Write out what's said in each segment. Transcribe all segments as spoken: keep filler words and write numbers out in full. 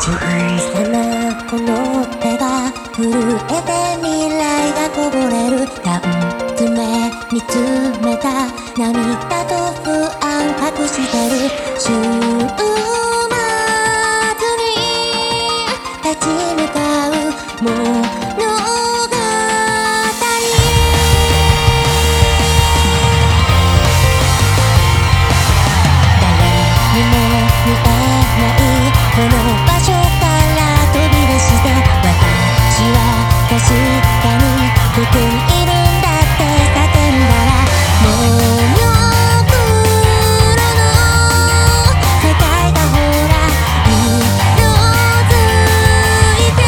小さなこの手が震えて未来がこぼれる。缶詰見つめた涙と不安隠してる。週末に立ち向かう物語。誰にも見えないこの場所から飛び出して、私は確かにここにいるんだって叫んだら、モノクロの世界がほら色づいて、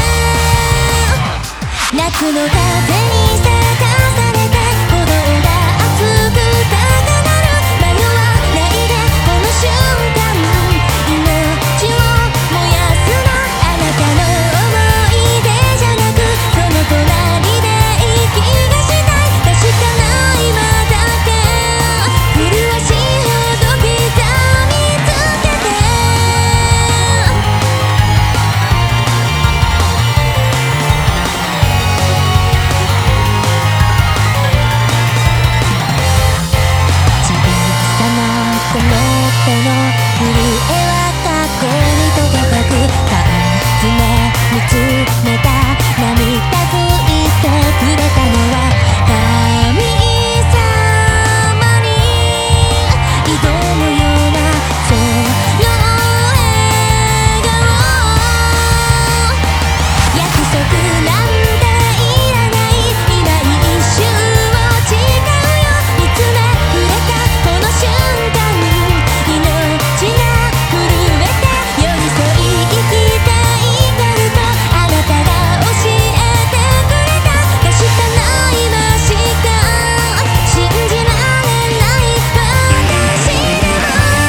夏の風に咲かされて鼓動が熱く高鳴る。迷わないでこの瞬間、命を燃やすの。あなたの想い出じゃなくその隣で息がしたい。確かな今だけ麗しいほど刻みつけて、小さなこの手の震えは過去に届かく。缶詰見つめた涙拭いてくれたのは、神様に挑むようなその笑顔。約束なんていらない、今一瞬を誓うよ。見つめ触れたこの瞬間、命が震えて寄り添い生きていけるとあなたが教えてくれた。確かな今しか信じられない私でも、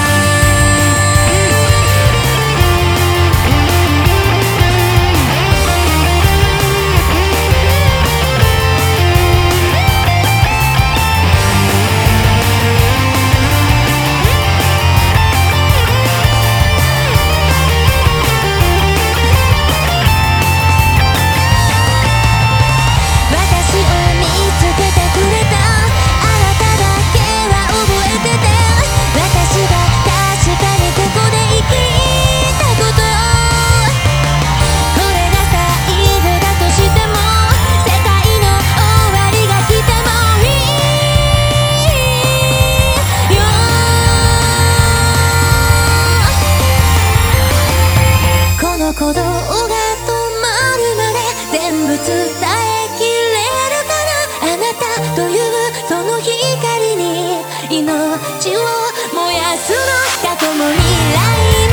私を見つけてくれたあなただけは覚えてて。私が確かにここで生きたこと、これが最後だとしても、世界の終わりが来てもいいよ。この鼓動が止まるまで全部伝えきれるかな。あなたというその光に命を燃やすの。過去も未来も